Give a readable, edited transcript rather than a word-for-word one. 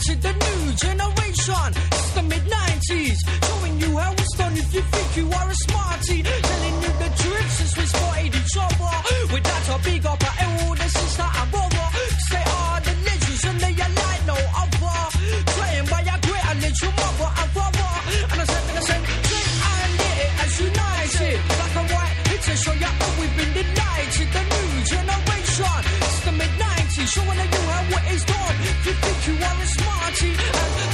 to the new generation. It's the mid-90s, showing you how it's done if you think you are a smarty. Telling you the truth since we spotted each other. With that a big up our elder sister and brother. 'Cause they are the legends and they are like no other. Trained by a great and little mother and father. And I said, take and get it as united. Black and white, it's to show you how we've been delighted. The new generation, it's the mid-90s, showing you how it is done. If you think you are a smarty. And